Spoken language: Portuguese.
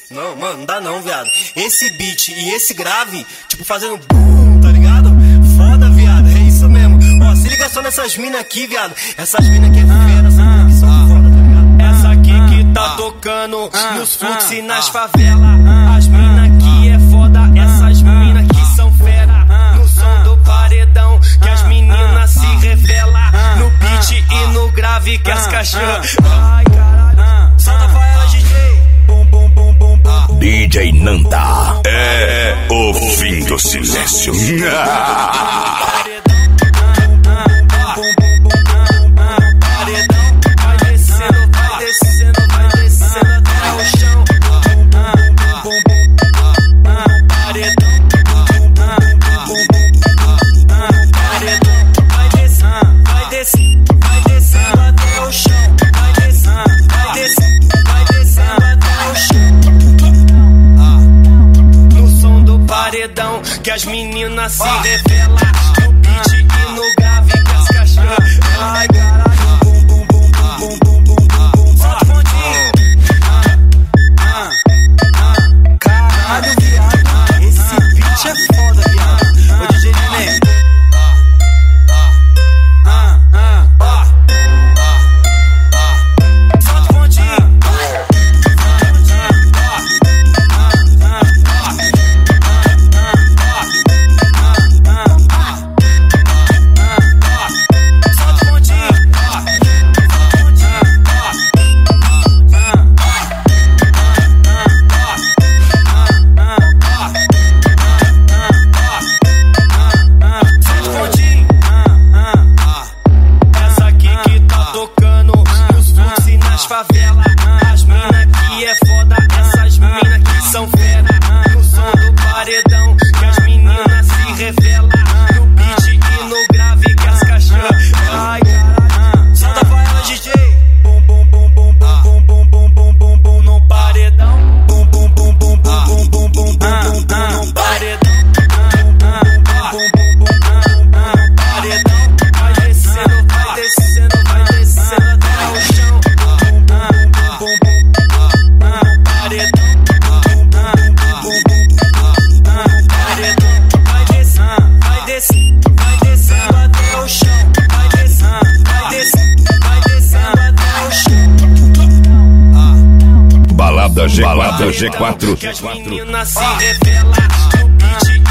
Não, mano, não dá não, viado. Esse beat e esse grave, tipo, fazendo boom, tá ligado? Foda, viado, é isso mesmo. Ó, se liga só nessas minas aqui, viado. Essas minas aqui é fera, essas minas aqui são foda, tá ligado? Essa aqui que tá tocando nos fluxos e nas favelas. As minas aqui é foda, essas minas aqui são fera. No som do paredão, que as meninas se revelam. No beat e no grave, que as cachorras. Ai, caralho, solta pra ela, DJ. DJ Nanda é o fim do silêncio. Vai descendo, vai descendo, vai descendo até o chão. Vai descendo, vai descendo, vai descendo até o chão. Vai descendo, vai descendo, vai descendo até o chão. Paredão, que as meninas se revelam. No beat e no grave, que as cachorras. Ai, caralho, bum, bum, bum, bum, bum, bum, bum, bum. Solta o pontinho. Caralho, viado, esse beat é foda, viado. Ô, DJ Neném. Solta o pontinho. Favela, as mina que é foda, essas mina que são fera. No som do paredão, que as meninas se revelam. No beat e no grave, que as cachorras. Ai, caralho, solta pra ela, DJ. Bum, bum, bum, bum, bum, bum, bum, bum, bum, bum, no paredão. Bum, bum, bum, bum, bum, bum, bum, bum, bum, no paredão. Vai descendo, vai descendo, vai descendo até o chão. Vai descendo até o chão. Vai descendo, vai descendo, vai descendo até o chão. Balada G4. Que as meninas se revelam. No beat